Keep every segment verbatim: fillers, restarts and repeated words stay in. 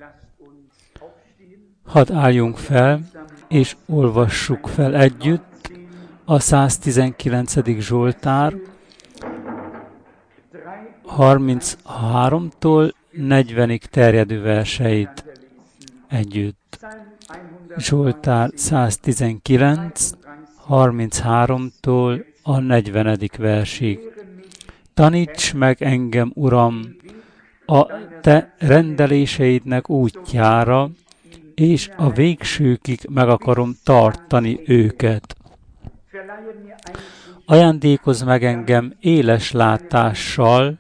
Hadd álljunk fel, és olvassuk fel együtt a száztizenkilencedik Zsoltár harmincháromtól negyvenig terjedő verseit együtt. Zsoltár száztizenkilenc, harmincháromtól a negyvenedik versig. Taníts meg engem, Uram, a te rendeléseidnek útjára, és a végsőkig meg akarom tartani őket. Ajándékozz meg engem éles látással,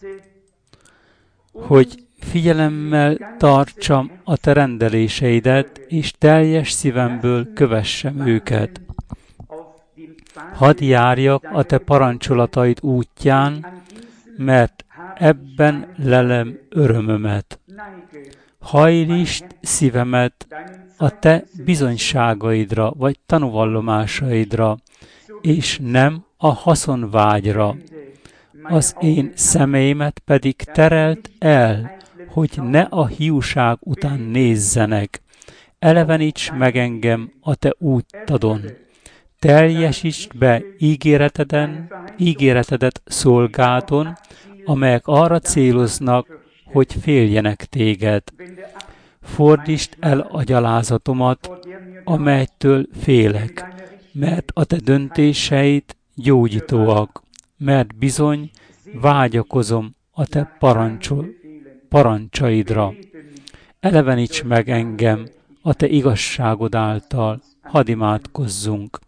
hogy figyelemmel tartsam a te rendeléseidet, és teljes szívemből kövessem őket. Hadd járjak a te parancsolataid útján, mert ebben lelem örömömet. Hajlítsd szívemet a te bizonyságaidra, vagy tanúvallomásaidra, és nem a haszonvágyra. Az én szemeimet pedig tereld el, hogy ne a hiúság után nézzenek. Eleveníts meg engem a te úttadon. Teljesítsd be ígéreteden, ígéretedet szolgádon, amelyek arra céloznak, hogy féljenek téged. Fordítsd el a gyalázatomat, amelytől félek, mert a te döntéseid gyógyítóak, mert bizony vágyakozom a te parancsol, parancsaidra. Eleveníts meg engem a te igazságod által, hadd imádkozzunk.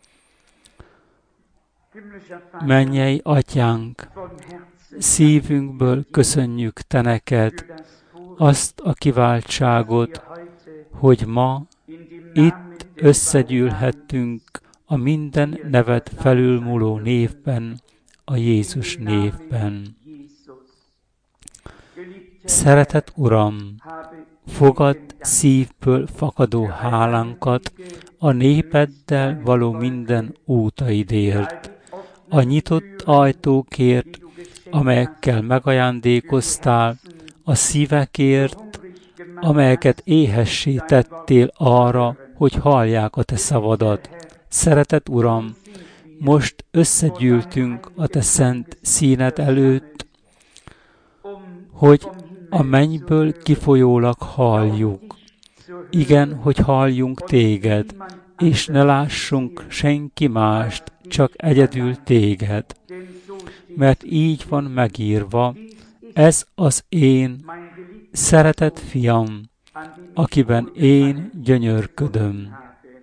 Mennyei Atyánk, szívünkből köszönjük te neked azt a kiváltságot, hogy ma itt összegyűlhettünk a minden nevet felülmúló névben, a Jézus névben. Szeretett Uram, fogadd szívből fakadó hálánkat a népeddel való minden útaidért, a nyitott ajtókért, amelyekkel megajándékoztál, a szívekért, amelyeket éhessé tettél arra, hogy hallják a te szavadat. Szeretett Uram, most összegyűltünk a te szent színed előtt, hogy a mennyből kifolyólag halljuk. Igen, hogy halljunk téged, és ne lássunk senki mást, csak egyedül téged. Mert így van megírva, ez az én szeretett fiam, akiben én gyönyörködöm,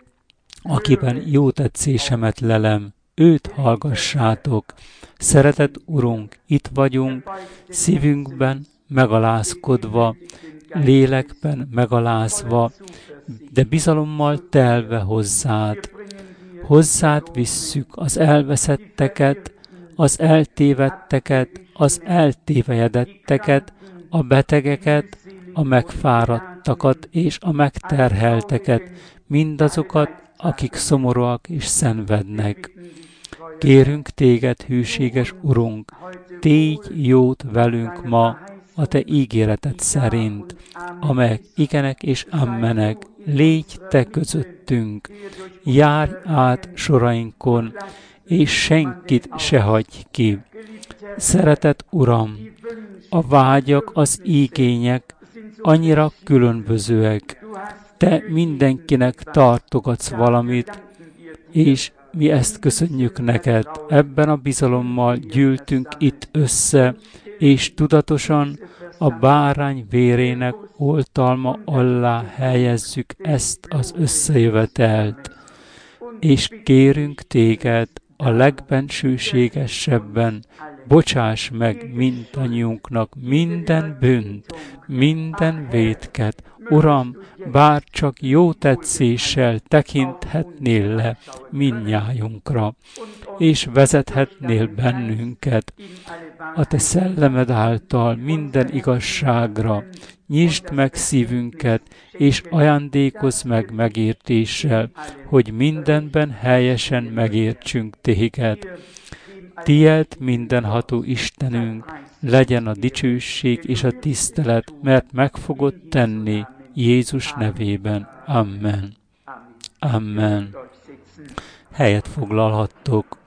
akiben jó tetszésemet lelem, őt hallgassátok. Szeretett Urunk, itt vagyunk, szívünkben megalázkodva, lélekben megalázva, de bizalommal telve hozzád. Hozzád visszük az elveszetteket, az eltévedteket, az eltévejedetteket, a betegeket, a megfáradtakat és a megterhelteket, mindazokat, akik szomorúak és szenvednek. Kérünk téged, hűséges Urunk, tégy jót velünk ma a te ígéreted szerint, amelyek igenek és ammenek, légy te közöttünk, járj át sorainkon, és senkit se hagyj ki. Szeretett Uram, a vágyak, az igények annyira különbözőek. Te mindenkinek tartogatsz valamit, és mi ezt köszönjük neked. Ebben a bizalommal gyűltünk itt össze, és tudatosan a bárány vérének oltalma alá helyezzük ezt az összejövetelt. És kérünk téged a legbensőségesebben, bocsáss meg mindannyiunknak minden bűnt, minden vétket. Uram, bár csak jó tetszéssel tekinthetnél le mindnyájunkra, és vezethetnél bennünket a te szellemed által minden igazságra. Nyisd meg szívünket, és ajándékozz meg megértéssel, hogy mindenben helyesen megértsünk téged. Tied mindenható Istenünk, legyen a dicsőség és a tisztelet, mert meg fogod tenni Jézus nevében. Amen. Amen. Helyet foglalhattok.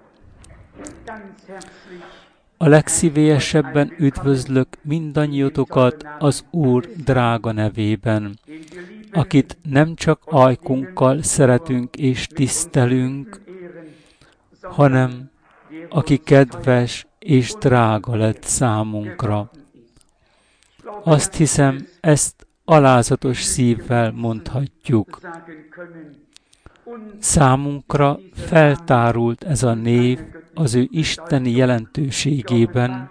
A legszívélyesebben üdvözlök mindannyiótokat az Úr drága nevében, akit nem csak ajkunkkal szeretünk és tisztelünk, hanem aki kedves és drága lett számunkra. Azt hiszem, ezt alázatos szívvel mondhatjuk. Számunkra feltárult ez a név az ő isteni jelentőségében,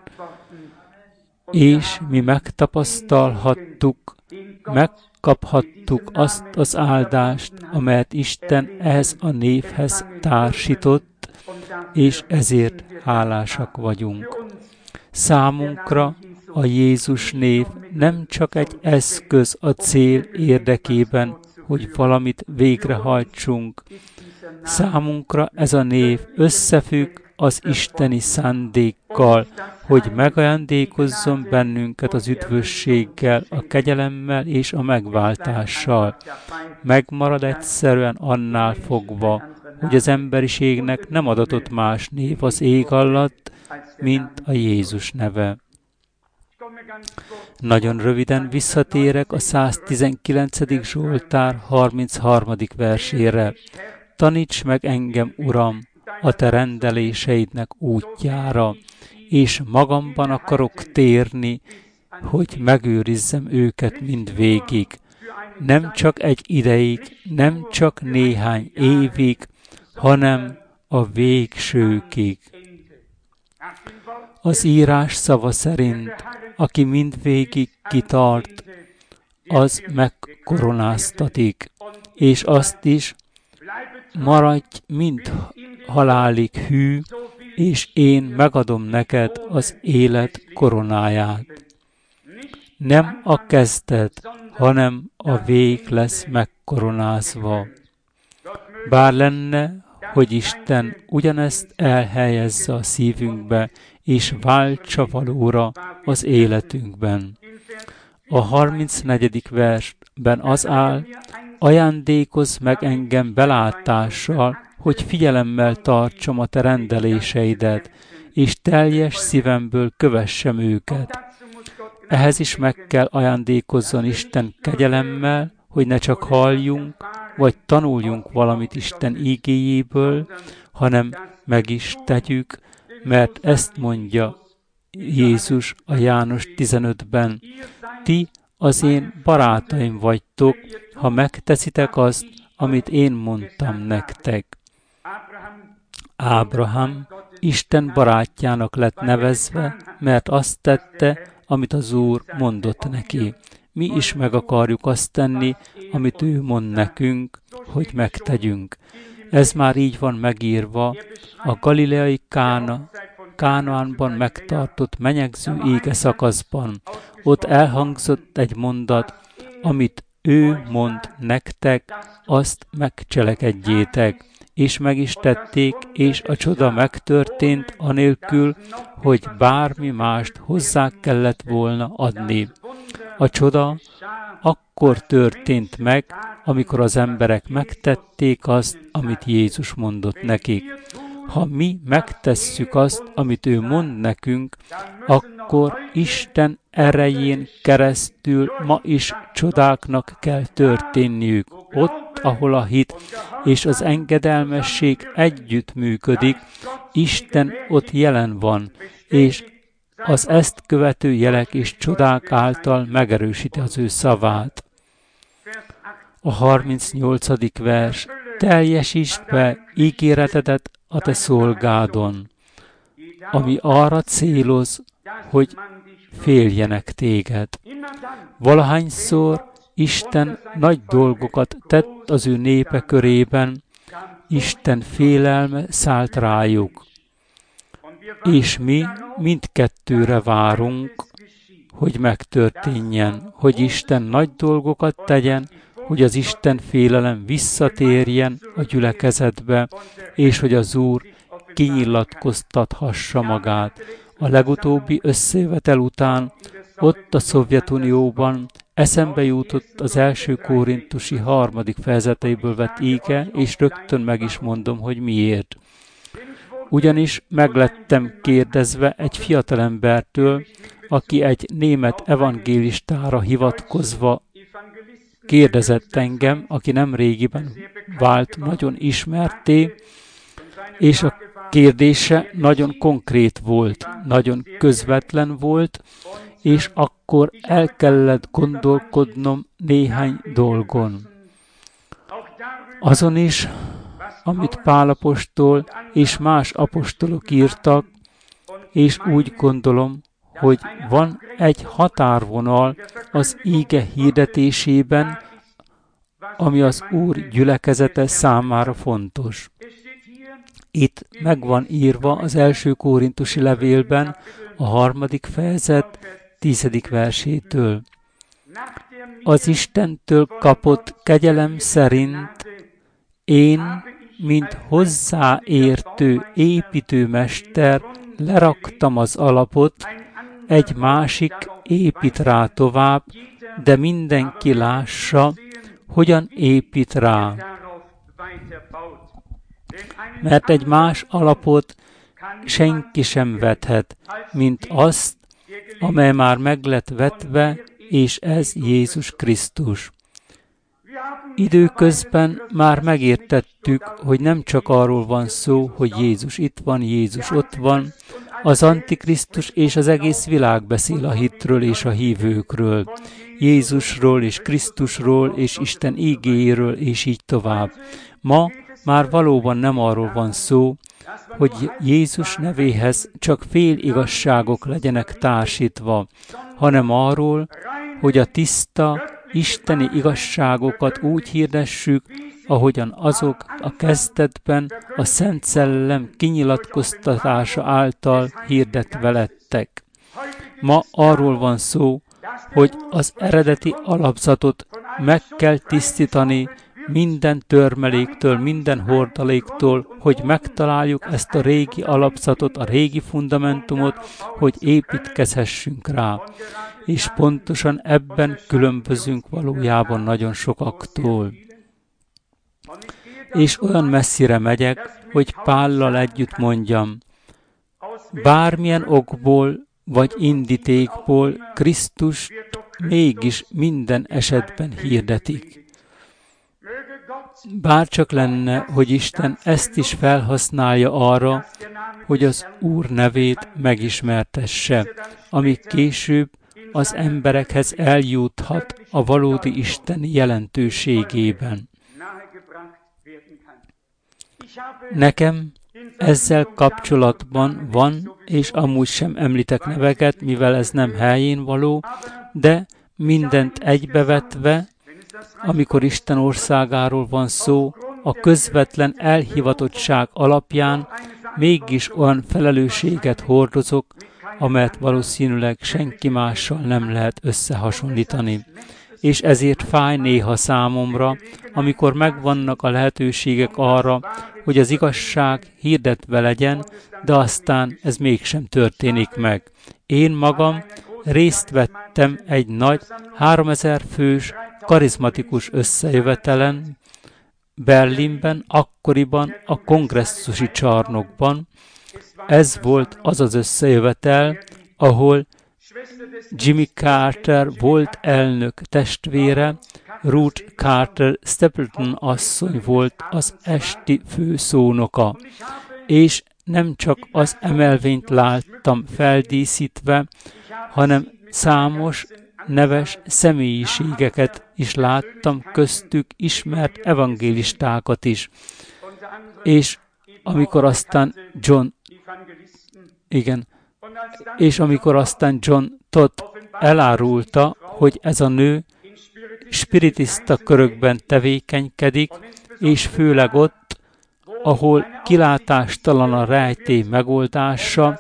és mi megtapasztalhattuk, megkaphattuk azt az áldást, amelyet Isten ehhez a névhez társított, és ezért hálásak vagyunk. Számunkra a Jézus név nem csak egy eszköz a cél érdekében, hogy valamit végrehajtsunk. Számunkra ez a név összefügg az isteni szándékkal, hogy megajándékozzon bennünket az üdvösséggel, a kegyelemmel és a megváltással. Megmarad egyszerűen annál fogva, hogy az emberiségnek nem adatott más név az ég alatt, mint a Jézus neve. Nagyon röviden visszatérek a száztizenkilencedik Zsoltár harmincharmadik versére. Taníts meg engem, Uram, a te rendeléseidnek útjára, és magamban akarok térni, hogy megőrizzem őket mindvégig. Nem csak egy ideig, nem csak néhány évig, hanem a végsőkig. Az írás szava szerint, aki mindvégig kitart, az megkoronáztatik, és azt is, maradj mind halálig hű, és én megadom neked az élet koronáját. Nem a kezdet, hanem a vég lesz megkoronázva. Bár lenne, hogy Isten ugyanezt elhelyezze a szívünkbe, és váltsa valóra az életünkben. A harmincnegyedik versben az áll, ajándékozz meg engem belátással, hogy figyelemmel tartsam a te rendeléseidet, és teljes szívemből kövessem őket. Ehhez is meg kell ajándékozzon Isten kegyelemmel, hogy ne csak halljunk, vagy tanuljunk valamit Isten igéjéből, hanem meg is tegyük, mert ezt mondja Jézus a János tizenötben. Ti az én barátaim vagytok, ha megteszitek azt, amit én mondtam nektek. Ábrahám Isten barátjának lett nevezve, mert azt tette, amit az Úr mondott neki. Mi is meg akarjuk azt tenni, amit ő mond nekünk, hogy megtegyünk. Ez már így van megírva a galileai Kána, Kánaánban megtartott menyegző ége szakaszban. Ott elhangzott egy mondat, amit ő mond nektek, azt megcselekedjétek. És meg is tették, és a csoda megtörtént anélkül, hogy bármi mást hozzá kellett volna adni. A csoda akkor történt meg, amikor az emberek megtették azt, amit Jézus mondott nekik. Ha mi megtesszük azt, amit ő mond nekünk, akkor Isten erején keresztül ma is csodáknak kell történniük. Ott, ahol a hit és az engedelmesség együtt működik, Isten ott jelen van, és az ezt követő jelek és csodák által megerősíti az ő szavát. A harmincnyolcadik vers. Teljesítsd be ígéretedet a te szolgádon, ami arra céloz, hogy féljenek téged. Valahányszor Isten nagy dolgokat tett az ő népe körében, Isten félelme szállt rájuk. És mi mindkettőre várunk, hogy megtörténjen, hogy Isten nagy dolgokat tegyen, hogy az Isten félelem visszatérjen a gyülekezetbe, és hogy az Úr kinyilatkoztathassa magát. A legutóbbi összejövetel után ott a Szovjetunióban eszembe jutott az első Korintusi harmadik fejezeteiből vett íge, és rögtön meg is mondom, hogy miért. Ugyanis meglettem kérdezve egy fiatalembertől, aki egy német evangélistára hivatkozva kérdezett engem, aki nem régiben vált nagyon ismertté, és a kérdése nagyon konkrét volt, nagyon közvetlen volt, és akkor el kellett gondolkodnom néhány dolgon. Azon is, amit Pál apostol és más apostolok írtak, és úgy gondolom, hogy van egy határvonal az íge hirdetésében, ami az Úr gyülekezete számára fontos. Itt meg van írva az első korintusi levélben a harmadik fejezet tizedik versétől. Az Istentől kapott kegyelem szerint én, mint hozzáértő építőmester leraktam az alapot, egy másik épít rá tovább, de mindenki lássa, hogyan épít rá. Mert egy más alapot senki sem vethet, mint azt, amely már meg lett vetve, és ez Jézus Krisztus. Időközben már megértettük, hogy nem csak arról van szó, hogy Jézus itt van, Jézus ott van, az Antikrisztus és az egész világ beszél a hitről és a hívőkről, Jézusról és Krisztusról és Isten ígéjéről és így tovább. Ma már valóban nem arról van szó, hogy Jézus nevéhez csak fél igazságok legyenek társítva, hanem arról, hogy a tiszta, isteni igazságokat úgy hirdessük, ahogyan azok a kezdetben a Szent Szellem kinyilatkoztatása által hirdetve lettek. Ma arról van szó, hogy az eredeti alapzatot meg kell tisztítani minden törmeléktől, minden hordaléktól, hogy megtaláljuk ezt a régi alapzatot, a régi fundamentumot, hogy építkezhessünk rá. És pontosan ebben különbözünk valójában nagyon sokaktól. És olyan messzire megyek, hogy Pállal együtt mondjam, bármilyen okból vagy indítékból Krisztust mégis minden esetben hirdetik. Bárcsak lenne, hogy Isten ezt is felhasználja arra, hogy az Úr nevét megismertesse, ami később az emberekhez eljuthat a valódi Isten jelentőségében. Nekem ezzel kapcsolatban van, és amúgy sem említek neveket, mivel ez nem helyén való, de mindent egybevetve, amikor Isten országáról van szó, a közvetlen elhivatottság alapján mégis olyan felelősséget hordozok, amelyet valószínűleg senki mással nem lehet összehasonlítani. És ezért fáj néha számomra, amikor megvannak a lehetőségek arra, hogy az igazság hirdetve legyen, de aztán ez mégsem történik meg. Én magam részt vettem egy nagy, háromezer fős, karizmatikus összejövetelen, Berlinben, akkoriban a kongresszusi csarnokban. Ez volt az az összejövetel, ahol Jimmy Carter volt elnök testvére, Ruth Carter Stapleton asszony volt az esti főszónoka, és nem csak az emelvényt láttam feldíszítve, hanem számos neves személyiségeket is láttam, köztük ismert evangélistákat is. És amikor aztán John, igen, és amikor aztán John Todd elárulta, hogy ez a nő spiritista körökben tevékenykedik, és főleg ott, ahol kilátástalan a rejtély megoldása,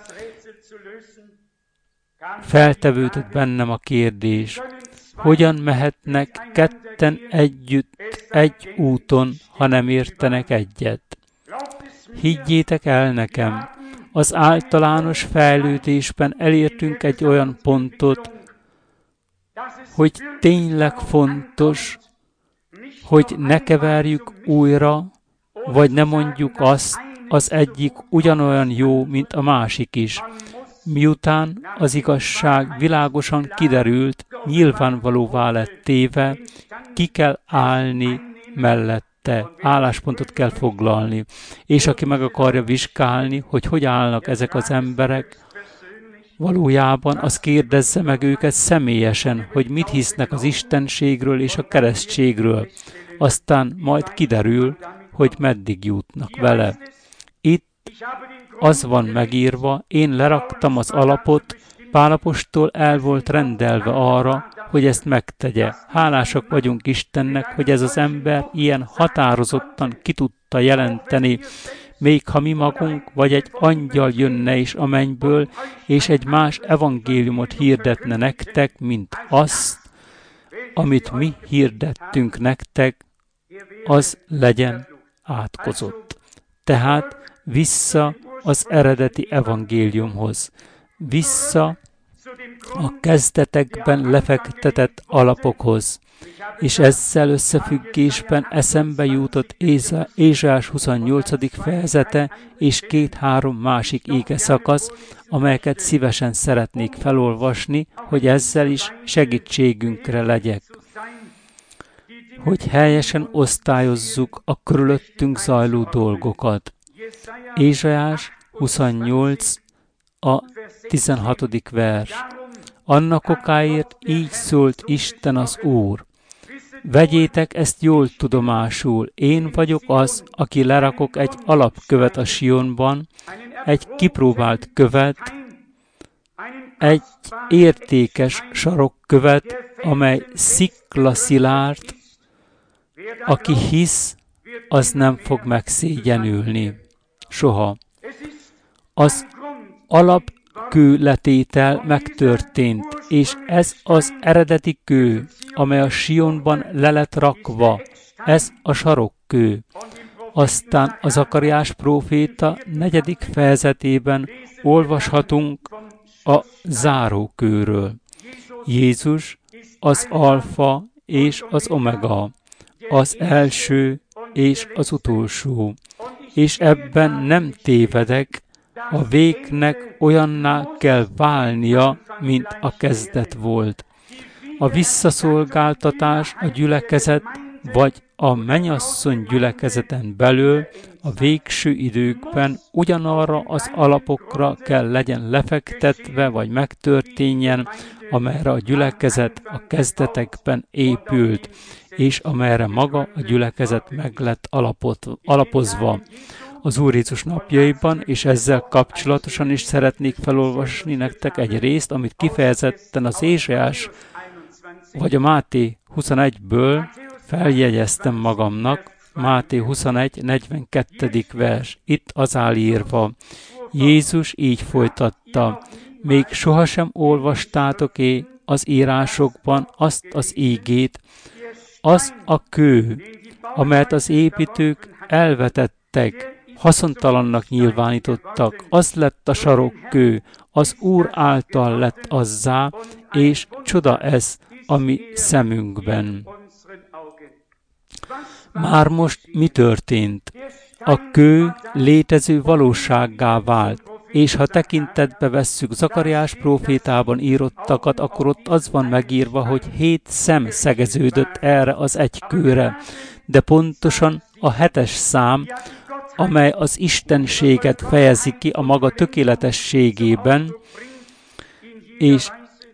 feltevődött bennem a kérdés, hogyan mehetnek ketten együtt egy úton, ha nem értenek egyet. Higgyétek el nekem, az általános fejlődésben elértünk egy olyan pontot, hogy tényleg fontos, hogy ne keverjük újra, vagy ne mondjuk azt, az egyik ugyanolyan jó, mint a másik is. Miután az igazság világosan kiderült, nyilvánvalóvá lett téve, ki kell állni mellette, álláspontot kell foglalni. És aki meg akarja vizsgálni, hogy hogy állnak ezek az emberek, valójában az kérdezze meg őket személyesen, hogy mit hisznek az istenségről és a keresztségről. Aztán majd kiderül, hogy meddig jutnak vele. Itt az van megírva, én leraktam az alapot, Pál apostol el volt rendelve arra, hogy ezt megtegye. Hálásak vagyunk Istennek, hogy ez az ember ilyen határozottan ki tudta jelenteni, még ha mi magunk vagy egy angyal jönne is a mennyből, és egy más evangéliumot hirdetne nektek, mint azt, amit mi hirdettünk nektek, az legyen átkozott. Tehát vissza az eredeti evangéliumhoz, vissza a kezdetekben lefektetett alapokhoz, és ezzel összefüggésben eszembe jutott Ézsaiás huszonnyolcadik fejezete és két-három másik ége szakasz, amelyeket szívesen szeretnék felolvasni, hogy ezzel is segítségünkre legyek. Hogy helyesen osztályozzuk a körülöttünk zajló dolgokat. Ézsaiás huszonnyolc, a tizenhatodik vers. Annak okáért így szólt Isten az Úr. Vegyétek ezt jól tudomásul, én vagyok az, aki lerakok egy alapkövet a Sionban, egy kipróbált követ, egy értékes sarokkövet, amely sziklaszilárd, aki hisz, az nem fog megszégyenülni. Soha. Az alapkőletétel megtörtént, és ez az eredeti kő, amely a Sionban le lett rakva, ez a sarokkő. Aztán a Zakariás próféta negyedik fejezetében olvashatunk a zárókőről. Jézus az alfa és az omega, az első és az utolsó, és ebben nem tévedek, a végnek olyanná kell válnia, mint a kezdet volt. A visszaszolgáltatás a gyülekezet, vagy a mennyasszony gyülekezeten belül a végső időkben ugyanarra az alapokra kell legyen lefektetve, vagy megtörténjen, amelyre a gyülekezet a kezdetekben épült, és amelyre maga a gyülekezet meg lett alapot, alapozva. Az Úr Jézus napjaiban, és ezzel kapcsolatosan is szeretnék felolvasni nektek egy részt, amit kifejezetten az Ézsaiás vagy a Máté huszonegyből feljegyeztem magamnak. Máté huszonegy, negyvenkettedik vers. Itt az áll írva. Jézus így folytatta. Még sohasem olvastátok-é az írásokban azt az ígét, az a kő, amelyet az építők elvetettek, haszontalannak nyilvánítottak, az lett a sarokkő, az Úr által lett azzá, és csoda ez a mi szemünkben. Már most mi történt? A kő létező valósággá vált, és ha tekintetbe vesszük Zakariás prófétában írottakat, akkor ott az van megírva, hogy hét szem szegeződött erre az egy kőre, de pontosan a hetes szám, amely az istenséget fejezi ki a maga tökéletességében, és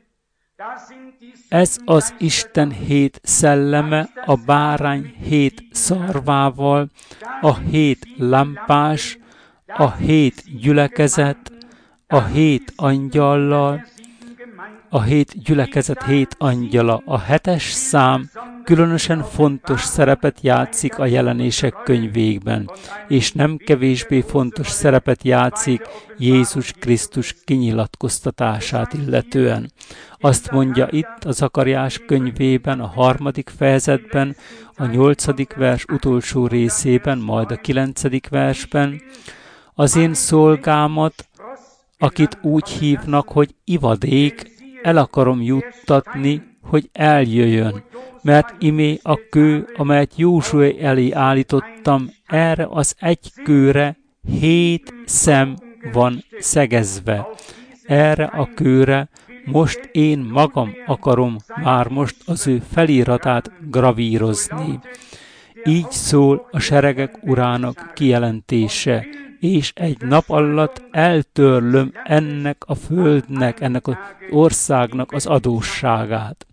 ez az Isten hét szelleme a bárány hét szarvával, a hét lámpás, a hét gyülekezet, a hét angyallal, a hét gyülekezet hét angyala. A hetes szám különösen fontos szerepet játszik a jelenések könyvében, és nem kevésbé fontos szerepet játszik Jézus Krisztus kinyilatkoztatását illetően. Azt mondja itt a Zakariás könyvében, a harmadik fejezetben, a nyolcadik vers utolsó részében, majd a kilencedik versben, az én szolgámat, akit úgy hívnak, hogy ivadék, el akarom juttatni hogy eljöjjön, mert imé a kő, amelyet Józsué elé állítottam, erre az egy kőre hét szem van szegezve. Erre a kőre most én magam akarom már most az ő feliratát gravírozni. Így szól a seregek urának kijelentése, és egy nap alatt eltörlöm ennek a földnek, ennek az országnak az adósságát.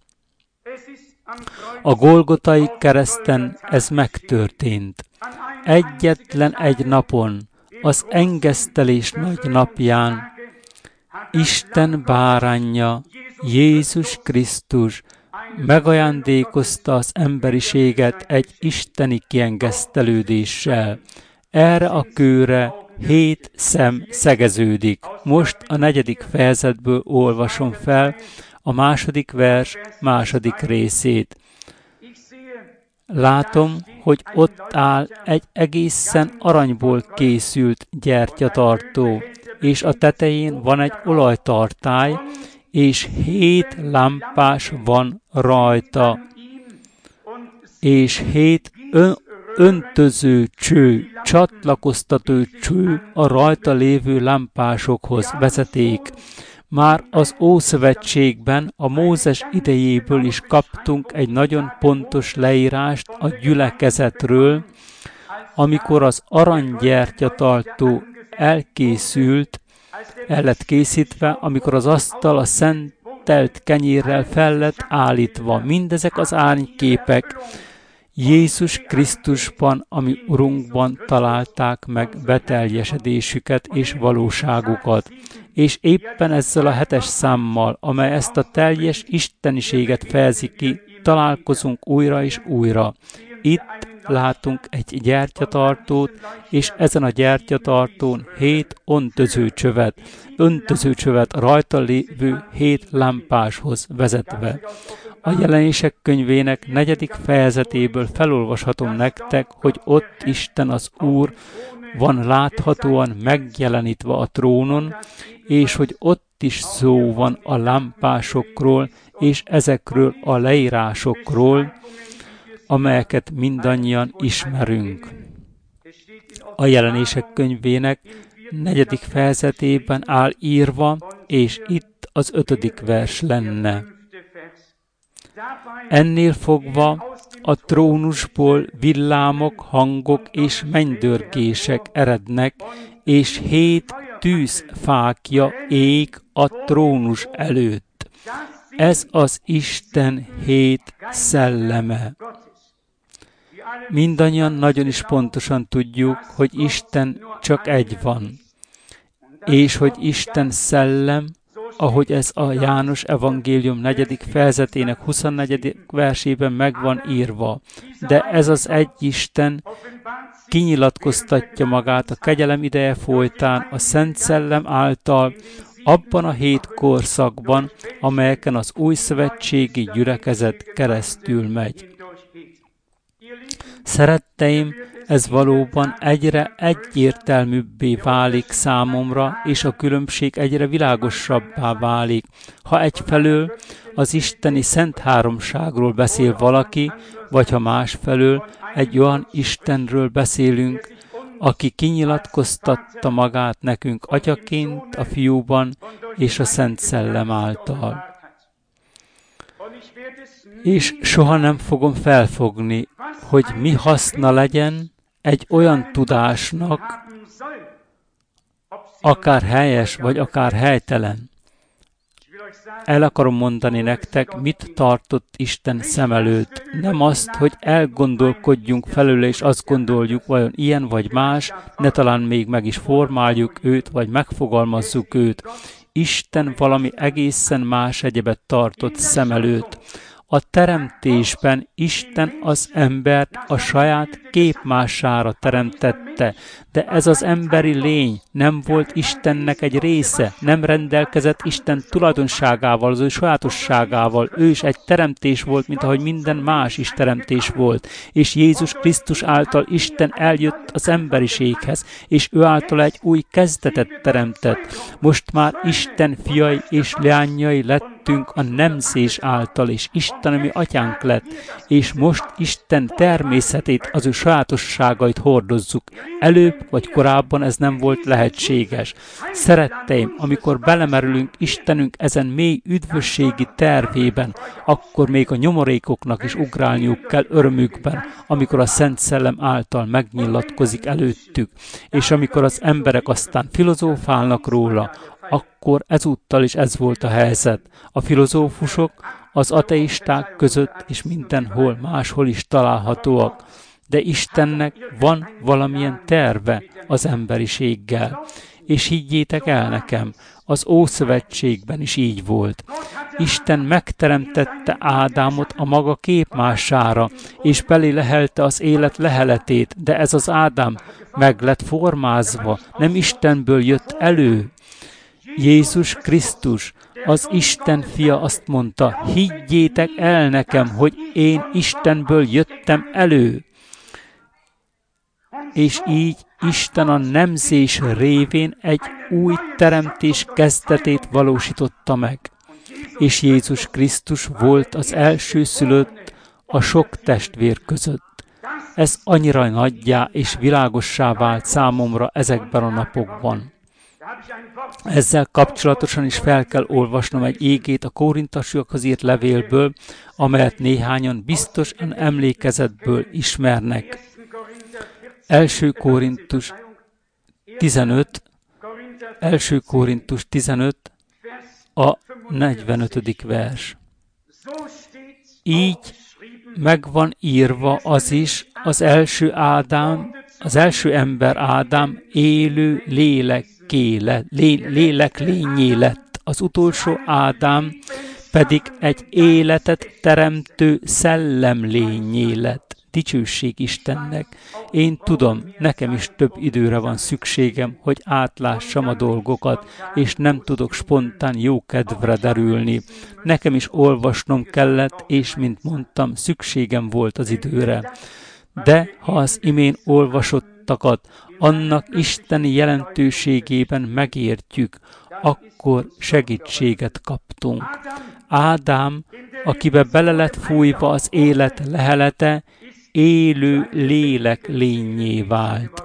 A Golgotai kereszten ez megtörtént. Egyetlen egy napon, az engesztelés nagy napján, Isten báránja, Jézus Krisztus megajándékozta az emberiséget egy isteni kiengesztelődéssel. Erre a kőre hét szem szegeződik. Most a negyedik fejezetből olvasom fel a második vers második részét. Látom, hogy ott áll egy egészen aranyból készült gyertyatartó, és a tetején van egy olajtartály, és hét lámpás van rajta, és hét ön, öntöző cső, csatlakoztató cső a rajta lévő lámpásokhoz vezeték. Már az Ószövetségben, a Mózes idejéből is kaptunk egy nagyon pontos leírást a gyülekezetről, amikor az aranygyertyatartó elkészült, el lett készítve, amikor az asztal a szentelt kenyérrel fel lett állítva. Mindezek az árnyképek Jézus Krisztusban, ami Urunkban találták meg beteljesedésüket és valóságukat. És éppen ezzel a hetes számmal, amely ezt a teljes isteniséget fejezi ki, találkozunk újra és újra. Itt látunk egy gyertyatartót, és ezen a gyertyatartón hét öntözőcsövet, öntözőcsövet rajta lévő hét lámpáshoz vezetve. A Jelenések könyvének negyedik fejezetéből felolvashatom nektek, hogy ott Isten az Úr van láthatóan megjelenítve a trónon, és hogy ott is szó van a lámpásokról, és ezekről a leírásokról, amelyeket mindannyian ismerünk. A Jelenések könyvének negyedik fejezetében áll írva, és itt az ötödik vers lenne. Ennél fogva a trónusból villámok, hangok és mennydörgések erednek, és hét tűzfákja ég a trónus előtt. Ez az Isten hét szelleme. Mindannyian nagyon is pontosan tudjuk, hogy Isten csak egy van, és hogy Isten szellem, ahogy ez a János evangélium negyedik fejezetének huszonnegyedik versében meg van írva. De ez az egy Isten kinyilatkoztatja magát a kegyelem ideje folytán a Szent Szellem által, abban a hét korszakban, amelyeken az új szövetségi gyülekezet keresztül megy. Szeretteim, ez valóban egyre egyértelműbbé válik számomra, és a különbség egyre világosabbá válik. Ha egyfelől az isteni szent háromságról beszél valaki, vagy ha másfelől egy olyan Istenről beszélünk, aki kinyilatkoztatta magát nekünk Atyaként, a Fiúban és a Szent Szellem által. És soha nem fogom felfogni, hogy mi haszna legyen egy olyan tudásnak, akár helyes, vagy akár helytelen. El akarom mondani nektek, mit tartott Isten szem előtt. Nem azt, hogy elgondolkodjunk felőle, és azt gondoljuk, vajon ilyen vagy más, ne talán még meg is formáljuk őt, vagy megfogalmazzuk őt. Isten valami egészen más egyebet tartott szem előtt. A teremtésben Isten az embert a saját képmására teremtette, de ez az emberi lény nem volt Istennek egy része, nem rendelkezett Isten tulajdonságával, az ő sajátosságával. Ő is egy teremtés volt, mint ahogy minden más is teremtés volt. És Jézus Krisztus által Isten eljött az emberiséghez, és ő által egy új kezdetet teremtett. Most már Isten fiai és leányai lettünk, születtünk a nemzés által, és Isten, ami atyánk lett, és most Isten természetét, az ő sajátosságait hordozzuk. Előbb vagy korábban ez nem volt lehetséges. Szeretteim, amikor belemerülünk Istenünk ezen mély üdvösségi tervében, akkor még a nyomorékoknak is ugrálniuk kell örömükben, amikor a Szent Szellem által megnyilatkozik előttük, és amikor az emberek aztán filozófálnak róla, akkor ezúttal is ez volt a helyzet. A filozófusok az ateisták között és mindenhol máshol is találhatóak, de Istennek van valamilyen terve az emberiséggel. És higgyétek el nekem, az Ószövetségben is így volt. Isten megteremtette Ádámot a maga képmására, és belé lehelte az élet leheletét, de ez az Ádám meg lett formázva, nem Istenből jött elő. Jézus Krisztus, az Isten fia azt mondta, higgyétek el nekem, hogy én Istenből jöttem elő. És így Isten a nemzés révén egy új teremtés kezdetét valósította meg. És Jézus Krisztus volt az első szülött a sok testvér között. Ez annyira nagyjá és világossá vált számomra ezekben a napokban. Ezzel kapcsolatosan is fel kell olvasnom egy igét a Kórintasiakhoz írt levélből, amelyet néhányan biztosan emlékezetből ismernek. Első Korintus tizenöt, Első Korintus tizenöt, a negyvenötödik vers. Így meg van írva az is, az első Ádám, az első ember Ádám élő lélekké lett, lé, lélek lényé lett, az utolsó Ádám pedig egy életet teremtő szellem lényé lett. Dicsőség Istennek. Én tudom, nekem is több időre van szükségem, hogy átlássam a dolgokat, és nem tudok spontán jó kedvre derülni. Nekem is olvasnom kellett, és mint mondtam, szükségem volt az időre. De ha az imén olvasottakat annak isteni jelentőségében megértjük, akkor segítséget kaptunk. Ádám, akibe bele lett fújva az élet lehelete, élő lélek lényé vált.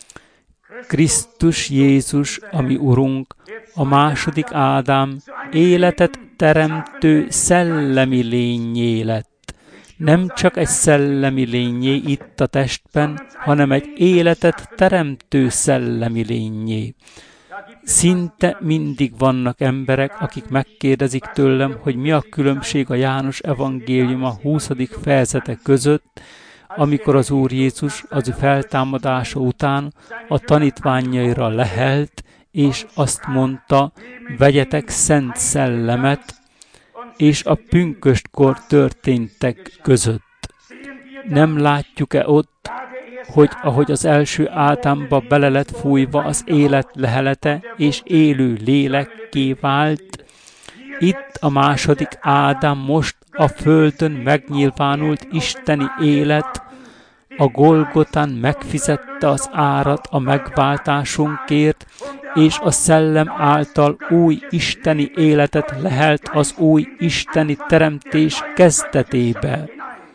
Krisztus Jézus, ami Urunk, a második Ádám, életet teremtő szellemi lényé lett. Nem csak egy szellemi lényé itt a testben, hanem egy életet teremtő szellemi lényé. Szinte mindig vannak emberek, akik megkérdezik tőlem, hogy mi a különbség a János evangéliuma huszadik fejezete között, amikor az Úr Jézus az ő feltámadása után a tanítványaira lehelt, és azt mondta, vegyetek szent szellemet, és a pünköstkor történtek között. Nem látjuk-e ott, hogy ahogy az első Ádámba bele lett fújva az élet lehelete, és élő lélekké vált, itt a második Ádám most a földön megnyilvánult isteni élet, a Golgotán megfizette az árat a megváltásunkért, és a szellem által új isteni életet lehelt az új isteni teremtés kezdetébe.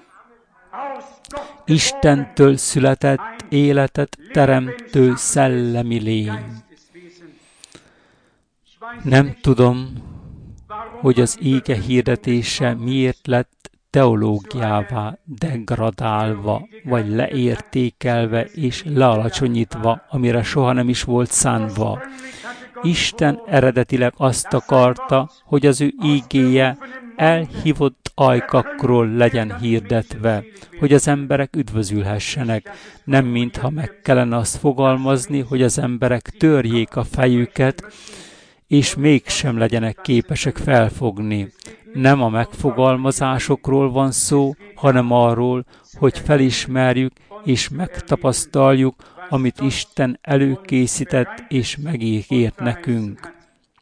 Istentől született életet teremtő szellemi lény. Nem tudom, hogy az ége hirdetése miért lett teológiává degradálva, vagy leértékelve és lealacsonyítva, amire soha nem is volt szánva. Isten eredetileg azt akarta, hogy az ő ígéje elhívott ajkakról legyen hirdetve, hogy az emberek üdvözülhessenek, nem mintha meg kellene azt fogalmazni, hogy az emberek törjék a fejüket, és mégsem legyenek képesek felfogni. Nem a megfogalmazásokról van szó, hanem arról, hogy felismerjük és megtapasztaljuk, amit Isten előkészített és megígért nekünk.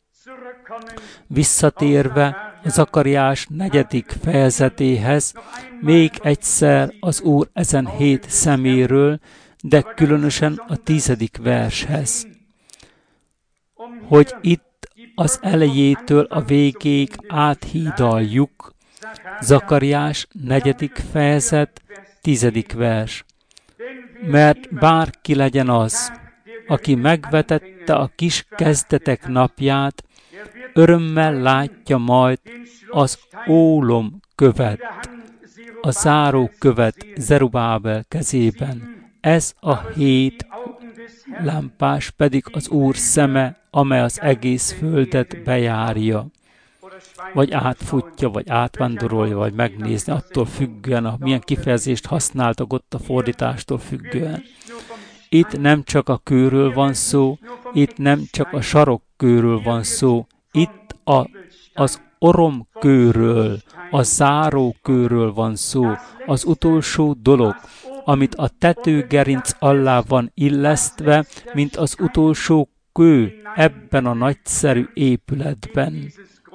Visszatérve Zakariás negyedik fejezetéhez, még egyszer az Úr ezen hét szeméről, de különösen a tizedik vershez, hogy itt az elejétől a végéig áthídaljuk. Zakariás negyedik fejezet, tizedik vers. Mert bárki legyen az, aki megvetette a kis kezdetek napját, örömmel látja majd az ólom követ, a záró követ Zerubábel kezében. Ez a hét lámpás pedig az Úr szeme, amely az egész földet bejárja, vagy átfutja, vagy átvándorolja, vagy megnézni, attól függően, a milyen kifejezést használtak ott a fordítástól függően. Itt nem csak a kőről van szó, itt nem csak a sarokkőről van szó, itt a, az oromkőről, a zárókőről van szó, az utolsó dolog, amit a tetőgerinc alá van illesztve, mint az utolsó kő ebben a nagyszerű épületben.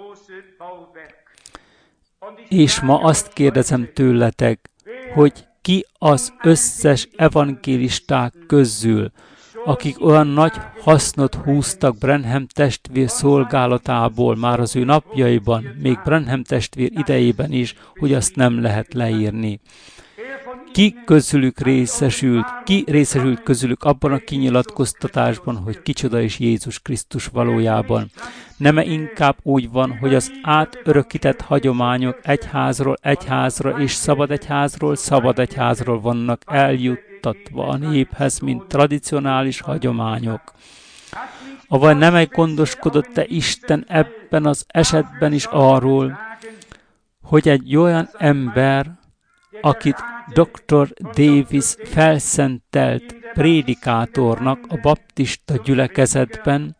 És ma azt kérdezem tőletek, hogy ki az összes evangélisták közül, akik olyan nagy hasznot húztak Branham testvér szolgálatából már az ő napjaiban, még Branham testvér idejében is, hogy azt nem lehet leírni. Ki közülük részesült, ki részesült közülük abban a kinyilatkoztatásban, hogy kicsoda is Jézus Krisztus valójában. Nem-e inkább úgy van, hogy az átörökített hagyományok egyházról egyházra és szabad egyházról szabad egyházról vannak eljuttatva a néphez, mint tradicionális hagyományok. Avagy nem-e gondoskodott-e Isten ebben az esetben is arról, hogy egy olyan ember, akit doktor Davis felszentelt prédikátornak a baptista gyülekezetben,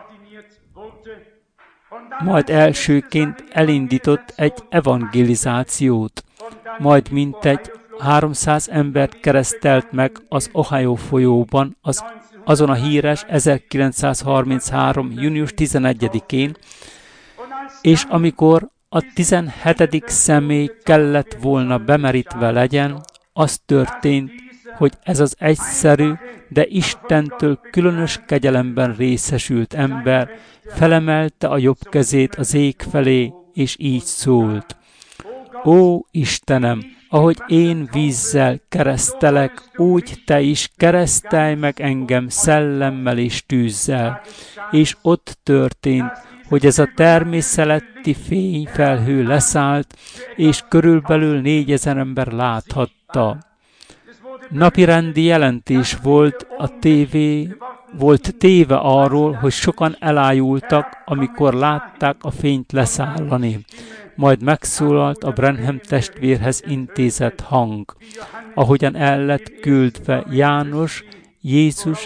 majd elsőként elindított egy evangelizációt, majd mintegy háromszáz embert keresztelt meg az Ohio folyóban, az, azon a híres ezerkilencszázharminchárom. június tizenegyedikén, és amikor a tizenhetedik személy kellett volna bemerítve legyen, az történt, hogy ez az egyszerű, de Istentől különös kegyelemben részesült ember felemelte a jobb kezét az ég felé, és így szólt: Ó, Istenem, ahogy én vízzel keresztelek, úgy te is keresztelj meg engem szellemmel és tűzzel. És ott történt, hogy ez a természeti fényfelhő leszállt, és körülbelül négyezer ember láthatta. Napirendi jelentés volt a tévé, volt téve arról, hogy sokan elájultak, amikor látták a fényt leszállani. Majd megszólalt a Branham testvérhez intézett hang, ahogyan el lett küldve János, Jézus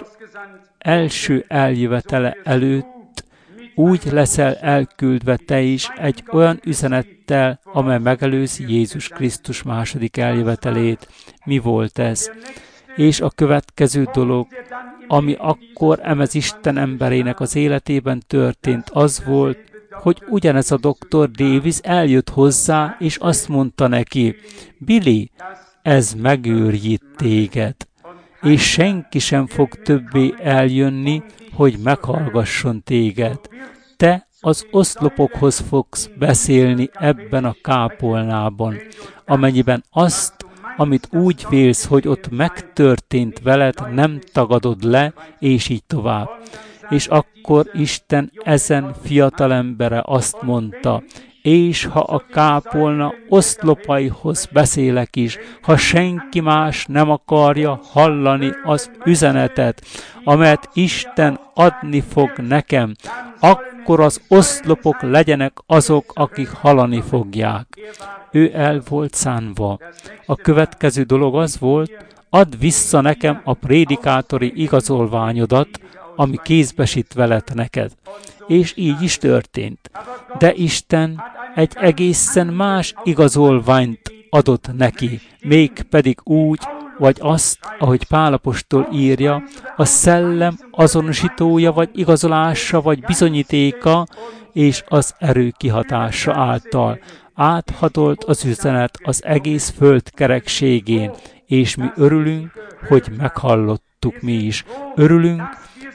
első eljövetele előtt, úgy leszel elküldve te is egy olyan üzenettel, amely megelőzi Jézus Krisztus második eljövetelét. Mi volt ez? És a következő dolog, ami akkor emez Isten emberének az életében történt, az volt, hogy ugyanez a doktor Davis eljött hozzá, és azt mondta neki: Billy, ez megőrjít téged, és senki sem fog többé eljönni, hogy meghallgasson téged. Te az oszlopokhoz fogsz beszélni ebben a kápolnában, amennyiben azt, amit úgy vélsz, hogy ott megtörtént veled, nem tagadod le, és így tovább. És akkor Isten ezen fiatalembere azt mondta: és ha a kápolna oszlopaihoz beszélek is, ha senki más nem akarja hallani az üzenetet, amelyet Isten adni fog nekem, akkor az oszlopok legyenek azok, akik hallani fogják. Ő el volt szánva. A következő dolog az volt: add vissza nekem a prédikátori igazolványodat, ami kézbesítve lett neked. És így is történt. De Isten egy egészen más igazolványt adott neki, mégpedig úgy, vagy azt, ahogy Pál apostol írja, a szellem azonosítója, vagy igazolása, vagy bizonyítéka, és az erő kihatása által áthatolt az üzenet az egész föld kerekségén, és mi örülünk, hogy meghallottuk mi is. Örülünk,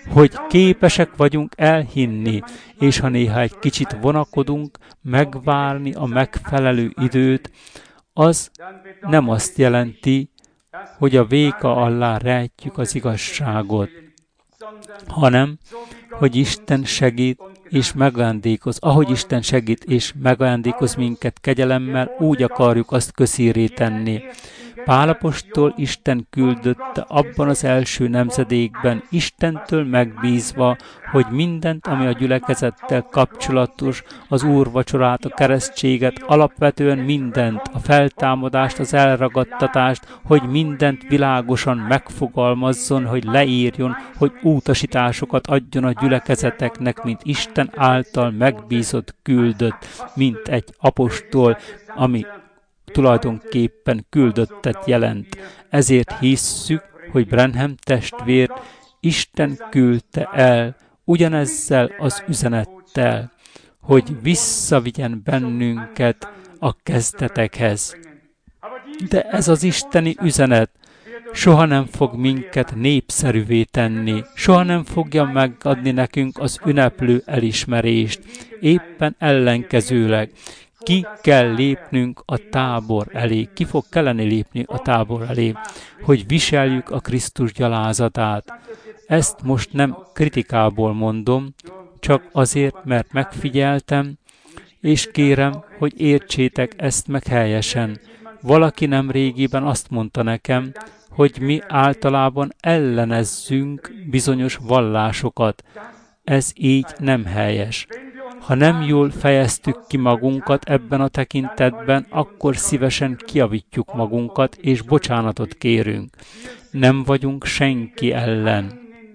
hogy képesek vagyunk elhinni, és ha néha egy kicsit vonakodunk, megvárni a megfelelő időt, az nem azt jelenti, hogy a véka alá rejtjük az igazságot, hanem, hogy Isten segít és megajándékoz. Ahogy Isten segít és megajándékoz minket kegyelemmel, úgy akarjuk azt közíré tenni. Pál apostol Isten küldötte abban az első nemzedékben, Istentől megbízva, hogy mindent, ami a gyülekezettel kapcsolatos, az úrvacsorát, a keresztséget, alapvetően mindent, a feltámadást, az elragadtatást, hogy mindent világosan megfogalmazzon, hogy leírjon, hogy utasításokat adjon a gyülekezeteknek, mint Isten által megbízott, küldött, mint egy apostol, ami tulajdonképpen küldöttet jelent. Ezért hisszük, hogy Branham testvér Isten küldte el ugyanezzel az üzenettel, hogy visszavigyen bennünket a kezdetekhez. De ez az isteni üzenet soha nem fog minket népszerűvé tenni, soha nem fogja megadni nekünk az ünneplő elismerést, éppen ellenkezőleg. Ki kell lépnünk a tábor elé, ki fog kelleni lépni a tábor elé, hogy viseljük a Krisztus gyalázatát. Ezt most nem kritikából mondom, csak azért, mert megfigyeltem, és kérem, hogy értsétek ezt meg helyesen. Valaki nem régiben azt mondta nekem, hogy mi általában ellenezzünk bizonyos vallásokat. Ez így nem helyes. Ha nem jól fejeztük ki magunkat ebben a tekintetben, akkor szívesen kijavítjuk magunkat, és bocsánatot kérünk. Nem vagyunk senki ellen.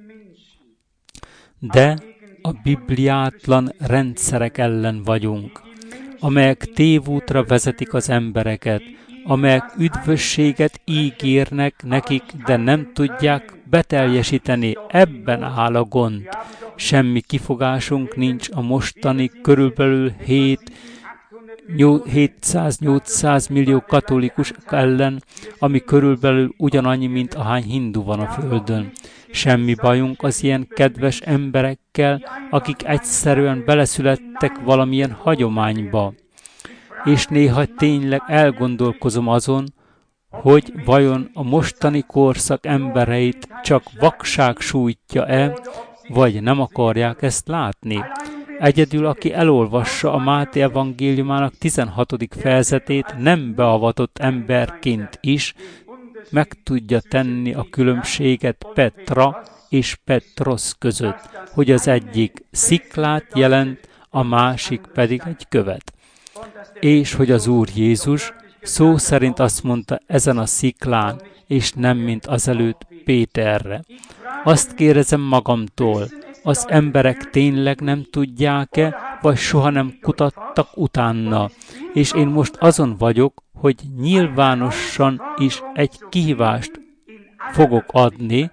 De a bibliátlan rendszerek ellen vagyunk, amelyek tévútra vezetik az embereket, amelyek üdvösséget ígérnek nekik, de nem tudják beteljesíteni. Ebben áll a gond. Semmi kifogásunk nincs a mostani körülbelül hétszáz-nyolcszáz millió katolikus ellen, ami körülbelül ugyanannyi, mint ahány hindu van a földön. Semmi bajunk az ilyen kedves emberekkel, akik egyszerűen beleszülettek valamilyen hagyományba. És néha tényleg elgondolkozom azon, hogy vajon a mostani korszak embereit csak vakság sújtja-e, vagy nem akarják ezt látni. Egyedül, aki elolvassa a Máté evangéliumának tizenhatodik fejezetét, nem beavatott emberként is meg tudja tenni a különbséget Petra és Petros között, hogy az egyik sziklát jelent, a másik pedig egy követ. És hogy az Úr Jézus szó szerint azt mondta ezen a sziklán, és nem mint azelőtt Péterre. Azt kérdezem magamtól, az emberek tényleg nem tudják-e, vagy soha nem kutattak utána. És én most azon vagyok, hogy nyilvánosan is egy kihívást fogok adni,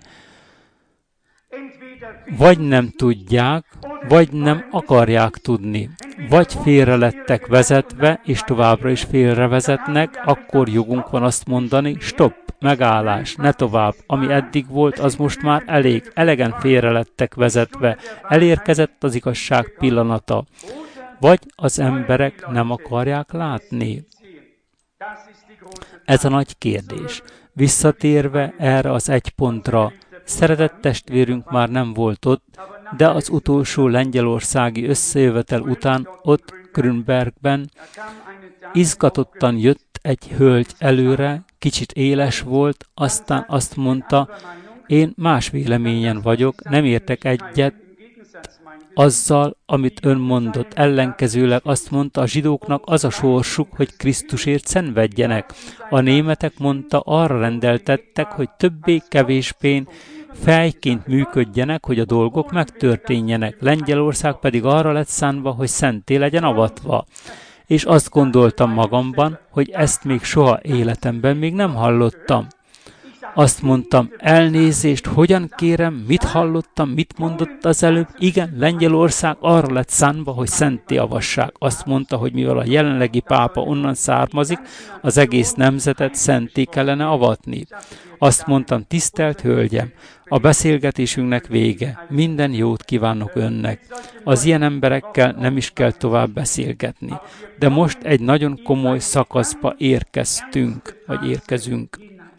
vagy nem tudják, vagy nem akarják tudni. Vagy félre lettek vezetve, és továbbra is félrevezetnek, akkor jogunk van azt mondani, stopp, megállás, ne tovább. Ami eddig volt, az most már elég. Elegen félre lettek vezetve. Elérkezett az igazság pillanata. Vagy az emberek nem akarják látni. Ez a nagy kérdés. Visszatérve erre az egy pontra, szeretett testvérünk már nem volt ott, de az utolsó lengyelországi összejövetel után ott Grünbergben izgatottan jött egy hölgy előre, kicsit éles volt, aztán azt mondta, én más véleményen vagyok, nem értek egyet azzal, amit ön mondott. Ellenkezőleg azt mondta, a zsidóknak az a sorsuk, hogy Krisztusért szenvedjenek. A németek, mondta, arra rendeltettek, hogy többé-kevésbé fejként működjenek, hogy a dolgok megtörténjenek. Lengyelország pedig arra lett szánva, hogy szenté legyen avatva. És azt gondoltam magamban, hogy ezt még soha életemben még nem hallottam. Azt mondtam, elnézést, hogyan kérem, mit hallottam, mit mondott az előbb? Igen, Lengyelország arra lett szánva, hogy szenté avassák. Azt mondta, hogy mivel a jelenlegi pápa onnan származik, az egész nemzetet szenté kellene avatni. Azt mondtam, tisztelt hölgyem, a beszélgetésünknek vége, minden jót kívánok önnek. Az ilyen emberekkel nem is kell tovább beszélgetni. De most egy nagyon komoly szakaszba érkeztünk, vagy érkezünk.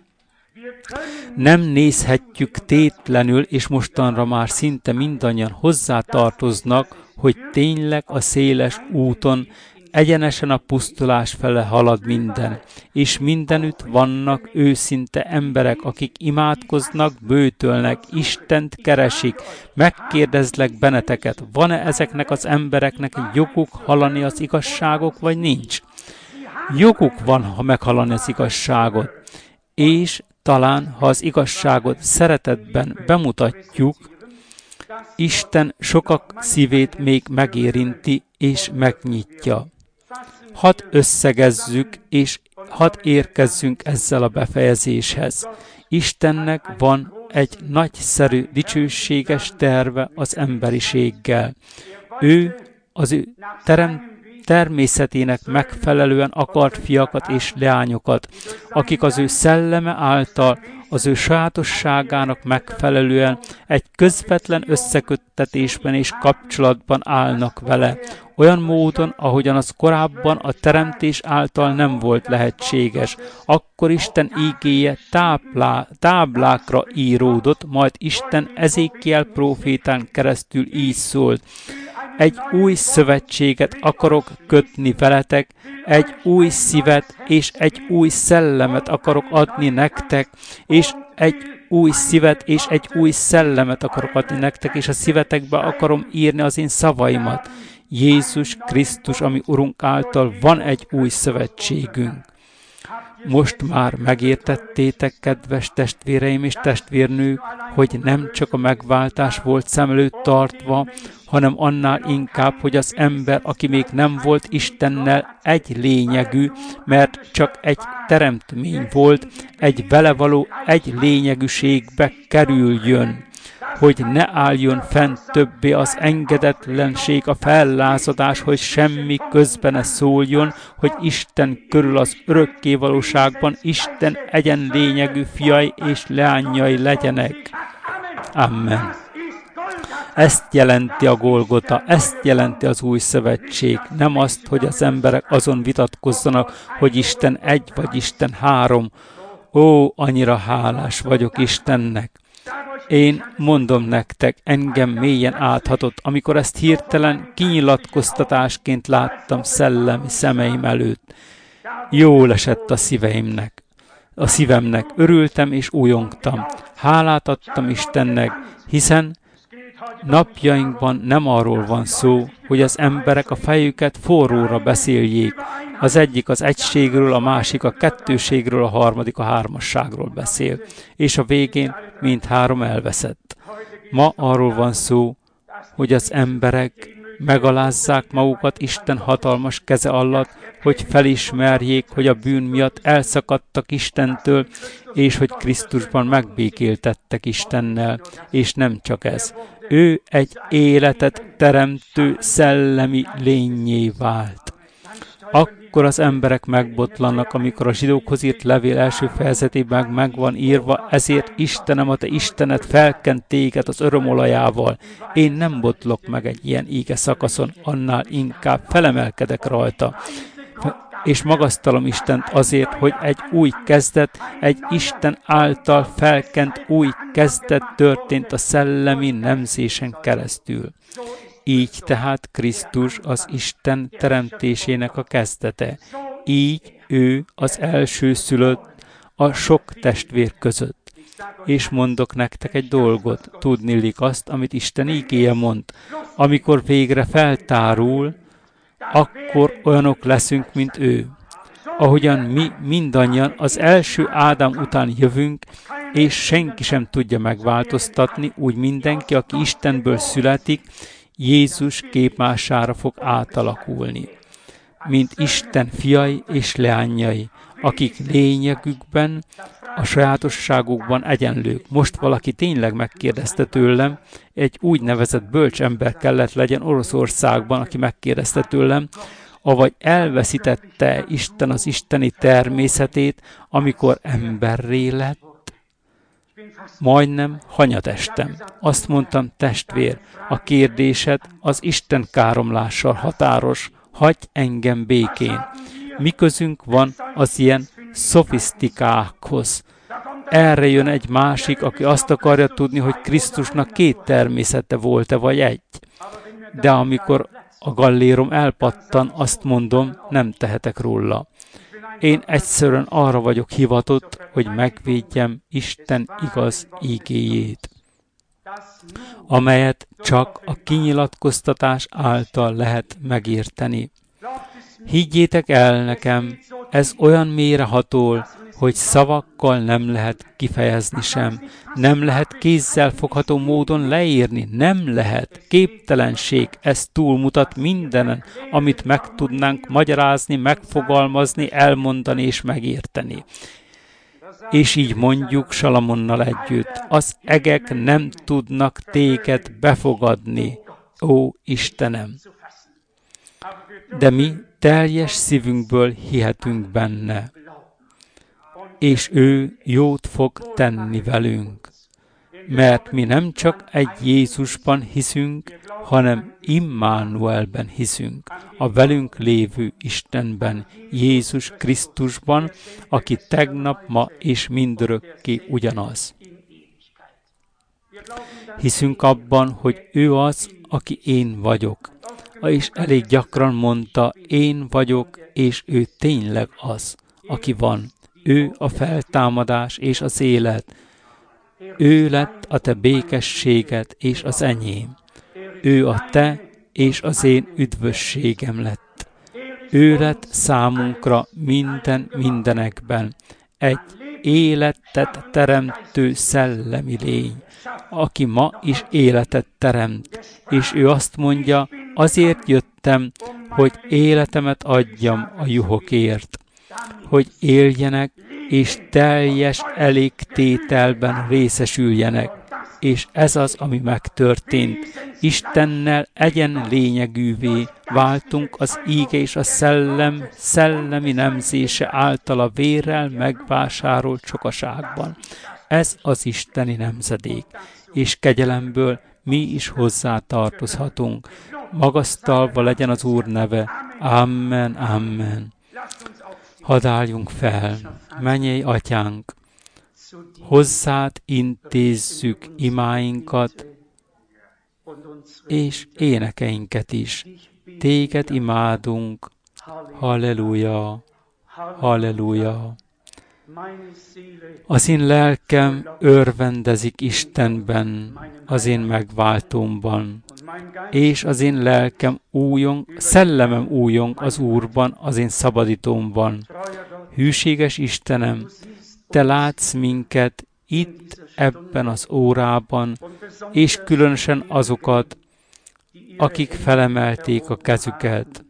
Nem nézhetjük tétlenül, és mostanra már szinte mindannyian hozzátartoznak, hogy tényleg a széles úton, egyenesen a pusztulás fele halad minden, és mindenütt vannak őszinte emberek, akik imádkoznak, bőtölnek, Istent keresik. Megkérdezlek benneteket, van-e ezeknek az embereknek joguk hallani az igazságot, vagy nincs? Joguk van, ha meghallani az igazságot, és talán, ha az igazságot szeretetben bemutatjuk, Isten sokak szívét még megérinti és megnyitja. Hadd összegezzük, és hadd érkezzünk ezzel a befejezéshez. Istennek van egy nagyszerű, dicsőséges terve az emberiséggel. Ő az ő terem, természetének megfelelően akart fiakat és leányokat, akik az ő szelleme által, az ő sajátosságának megfelelően egy közvetlen összeköttetésben és kapcsolatban állnak vele, olyan módon, ahogyan az korábban a teremtés által nem volt lehetséges. Akkor Isten ígéje táblá, táblákra íródott, majd Isten Ezékiel prófétán keresztül így szólt. Egy új szövetséget akarok kötni veletek, egy új szívet és egy új szellemet akarok adni nektek, és egy új szívet és egy új szellemet akarok adni nektek, és a szívetekbe akarom írni az én szavaimat. Jézus Krisztus, ami Urunk által van egy új szövetségünk. Most már megértettétek, kedves testvéreim és testvérnők, hogy nem csak a megváltás volt szem előtt tartva, hanem annál inkább, hogy az ember, aki még nem volt Istennel, egy lényegű, mert csak egy teremtmény volt, egy vele való egy lényegűségbe kerüljön, hogy ne álljon fent többé az engedetlenség, a fellázadás, hogy semmi közbene szóljon, hogy Isten körül az örökké valóságban Isten egyenlényegű fiai és leányai legyenek. Amen. Ezt jelenti a Golgota, ezt jelenti az új szövetség. Nem azt, hogy az emberek azon vitatkozzanak, hogy Isten egy vagy Isten három. Ó, annyira hálás vagyok Istennek. Én mondom nektek, engem mélyen áthatott, amikor ezt hirtelen kinyilatkoztatásként láttam szellemi szemeim előtt. Jól esett a szíveimnek, a szívemnek, örültem és újongtam. Hálát adtam Istennek, hiszen napjainkban nem arról van szó, hogy az emberek a fejüket forróra beszéljék. Az egyik az egységről, a másik a kettőségről, a harmadik a hármasságról beszél. És a végén mindhárom elveszett. Ma arról van szó, hogy az emberek megalázzák magukat Isten hatalmas keze alatt, hogy felismerjék, hogy a bűn miatt elszakadtak Istentől, és hogy Krisztusban megbékéltettek Istennel, és nem csak ez. Ő egy életet teremtő szellemi lényé vált. Akkor az emberek megbotlanak, amikor a zsidókhoz írt levél első fejezetében meg van írva, ezért Istenem, a te Istenet felkent téged az örömolajával. Én nem botlok meg egy ilyen íge szakaszon, annál inkább felemelkedek rajta. És magasztalom Istent azért, hogy egy új kezdet, egy Isten által felkent új kezdet történt a szellemi nemzésen keresztül. Így tehát Krisztus az Isten teremtésének a kezdete. Így ő az elsőszülött a sok testvér között. És mondok nektek egy dolgot, tudniillik azt, amit Isten ígéje mond. Amikor végre feltárul, akkor olyanok leszünk, mint ő. Ahogyan mi mindannyian az első Ádám után jövünk, és senki sem tudja megváltoztatni, úgy mindenki, aki Istenből születik, Jézus képmására fog átalakulni. Mint Isten fiai és leányai, akik lényegükben a sajátosságukban egyenlők. Most valaki tényleg megkérdezte tőlem, egy úgynevezett bölcs ember kellett legyen Oroszországban, aki megkérdezte tőlem, avagy elveszítette Isten az isteni természetét, amikor emberré lett? Majdnem hanyatestem. Azt mondtam, testvér, a kérdésed az Isten káromlással határos, hagyj engem békén. Mi közünk van az ilyen szofisztikákhoz? Erre jön egy másik, aki azt akarja tudni, hogy Krisztusnak két természete volt-e, vagy egy. De amikor a gallérom elpattan, azt mondom, nem tehetek róla. Én egyszerűen arra vagyok hivatott, hogy megvédjem Isten igaz ígéjét, amelyet csak a kinyilatkoztatás által lehet megérteni. Higgyétek el nekem, ez olyan mélyre hatol, hogy szavakkal nem lehet kifejezni sem. Nem lehet kézzel fogható módon leírni, nem lehet. Képtelenség, ez túlmutat mindenen, amit meg tudnánk magyarázni, megfogalmazni, elmondani és megérteni. És így mondjuk Salamonnal együtt, az egek nem tudnak téged befogadni, ó Istenem. De mi teljes szívünkből hihetünk benne, és ő jót fog tenni velünk, mert mi nem csak egy Jézusban hiszünk, hanem Immanuelben hiszünk, a velünk lévő Istenben, Jézus Krisztusban, aki tegnap, ma és mindörökké ugyanaz. Hiszünk abban, hogy ő az, aki én vagyok, és elég gyakran mondta, én vagyok, és ő tényleg az, aki van. Ő a feltámadás és az élet. Ő lett a te békességed és az enyém. Ő a te és az én üdvösségem lett. Ő lett számunkra minden mindenekben. Egy életet teremtő szellemi lény, aki ma is életet teremt. És ő azt mondja, azért jöttem, hogy életemet adjam a juhokért, hogy éljenek, és teljes elégtételben részesüljenek. És ez az, ami megtörtént. Istennel egyen lényegűvé váltunk az íge és a szellem szellemi nemzése által a vérrel megvásárolt sokaságban. Ez az isteni nemzedék, és kegyelemből mi is hozzá tartozhatunk. Magasztalva legyen az Úr neve. Amen, amen. Hadd álljunk fel, mennyei atyánk, hozzád intézzük imáinkat és énekeinket is. Téged imádunk. Halleluja, halleluja. Az én lelkem örvendezik Istenben, az én megváltómban, és az én lelkem újong, szellemem újong az Úrban, az én szabadítómban. Hűséges Istenem, te látsz minket itt, ebben az órában, és különösen azokat, akik felemelték a kezüket.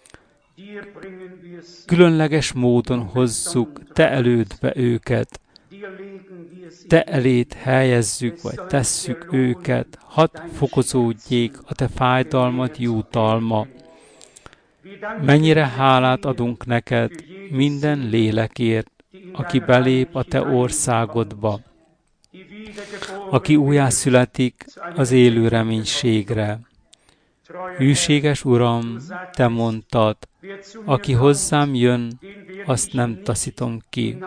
Különleges módon hozzuk te elődbe őket, te elét helyezzük, vagy tesszük őket, hadd fokozódjék a te fájdalmad jutalma. Mennyire hálát adunk neked minden lélekért, aki belép a te országodba, aki újjászületik az élő reménységre. Hűséges Uram, te mondtad, aki hozzám jön, azt nem taszítom ki.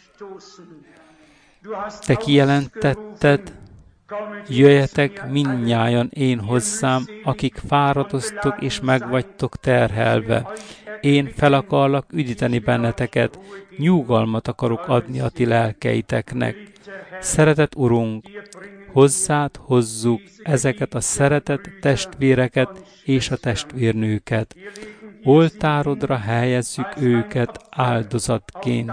Te kijelentetted, jöjjetek mindnyájan én hozzám, akik fáradoztok és megvagytok terhelve. Én fel akarlak üdíteni benneteket, nyugalmat akarok adni a ti lelkeiteknek. Szeretett Urunk, hozzád hozzuk ezeket a szeretett testvéreket és a testvérnőket. Oltárodra helyezzük őket áldozatként.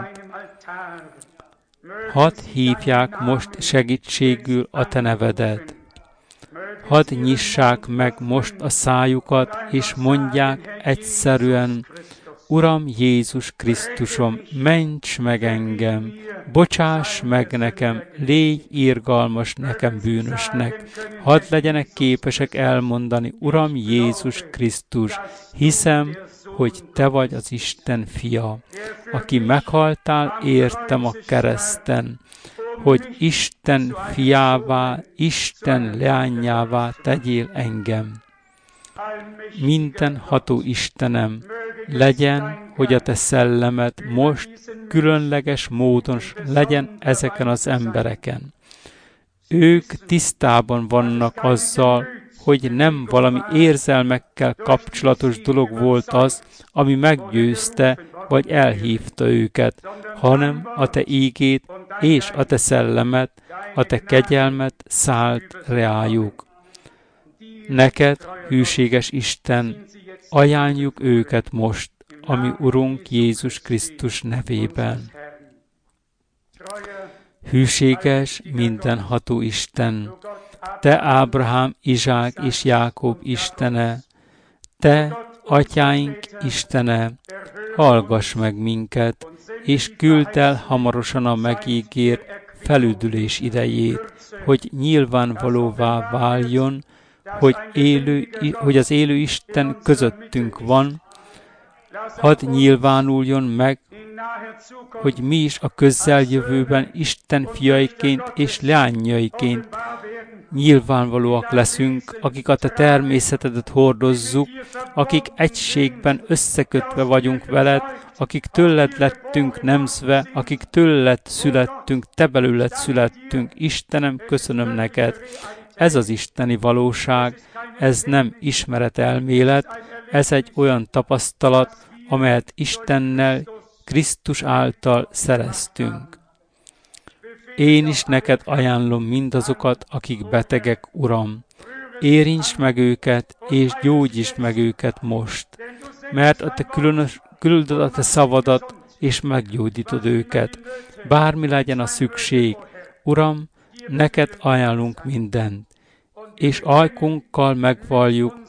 Hadd hívják most segítségül a te nevedet. Hadd nyissák meg most a szájukat, és mondják egyszerűen, Uram Jézus Krisztusom, ments meg engem, bocsáss meg nekem, légy irgalmas nekem bűnösnek. Hadd legyenek képesek elmondani, Uram Jézus Krisztus, hiszem, hogy Te vagy az Isten fia, aki meghaltál értem a kereszten, hogy Isten fiává, Isten leányává tegyél engem. Mindenható Istenem, legyen, hogy a Te szellemed most különleges módon legyen ezeken az embereken. Ők tisztában vannak azzal, hogy nem valami érzelmekkel kapcsolatos dolog volt az, ami meggyőzte vagy elhívta őket, hanem a Te ígét és a Te szellemet, a Te kegyelmet szállt reájuk. Neked, hűséges Isten, ajánljuk őket most, ami Urunk Jézus Krisztus nevében. Hűséges, mindenható Isten, Te Ábrahám, Izsák és Jákob Istene, Te, atyáink Istene, hallgass meg minket, és küldd el hamarosan a megígért felüdülés idejét, hogy nyilvánvalóvá váljon, hogy, élő, hogy az élő Isten közöttünk van, hadd nyilvánuljon meg, hogy mi is a közeljövőben Isten fiaiként és leányaiként nyilvánvalóak leszünk, akik a Te természetedet hordozzuk, akik egységben összekötve vagyunk veled, akik tőled lettünk nemzve, akik tőled születtünk, Te belőled születtünk. Istenem, köszönöm neked. Ez az isteni valóság, ez nem ismeretelmélet, ez egy olyan tapasztalat, amelyet Istennel, Krisztus által szereztünk. Én is neked ajánlom mindazokat, akik betegek, Uram. Érintsd meg őket, és gyógyítsd meg őket most, mert a Te különös, küldöd a Te szavadat, és meggyógyítod őket. Bármi legyen a szükség, Uram, neked ajánlunk mindent, és ajkunkkal megvalljuk,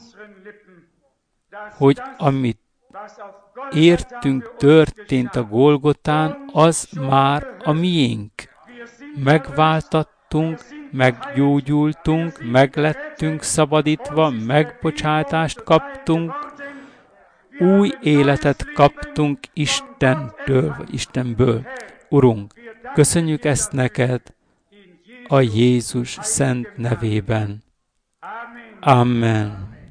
hogy amit értünk történt a Golgotán, az már a miénk. Megváltattunk, meggyógyultunk, meglettünk szabadítva, megbocsátást kaptunk, új életet kaptunk Istentől, Istenből. Urunk, köszönjük ezt neked a Jézus szent nevében. Amen.